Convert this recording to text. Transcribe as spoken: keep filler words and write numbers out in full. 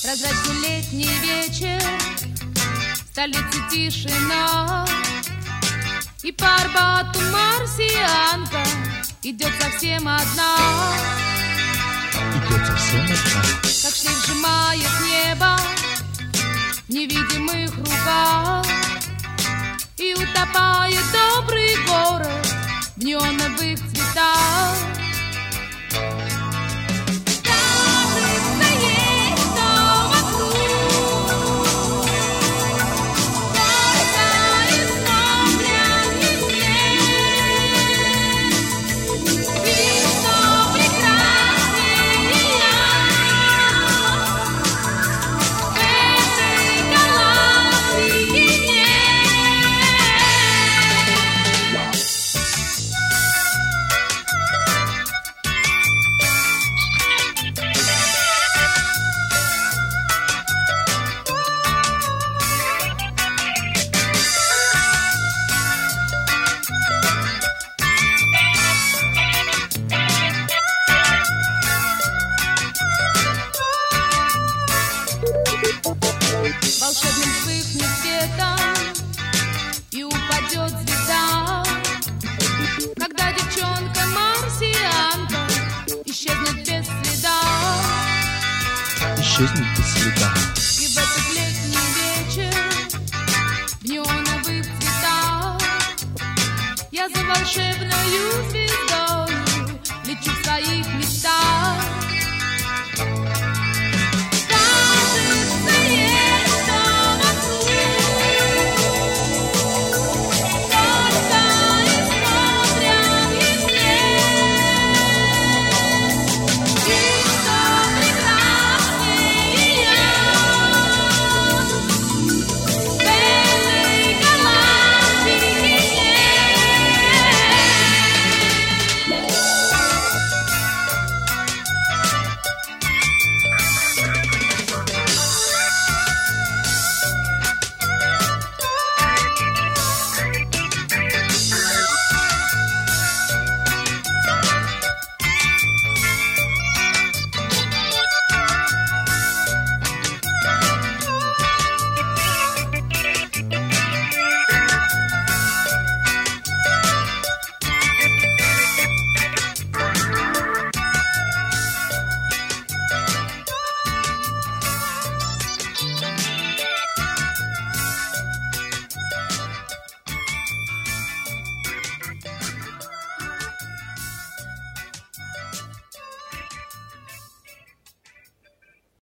Развратил летний вечер, в столице тишина, и по Арбату марсианка идет совсем одна. Идет совсем одна. Как шлейф сжимает небо в невидимых руках, и утопает добрый город в неоновых цветах. Волшебным вспыхнет светом и упадет звезда, когда девчонка-марсианка исчезнет без следа. Исчезнет без следа. И в этот летний вечер в неоновых цветах я за волшебною звездою лечу в своих мечтах.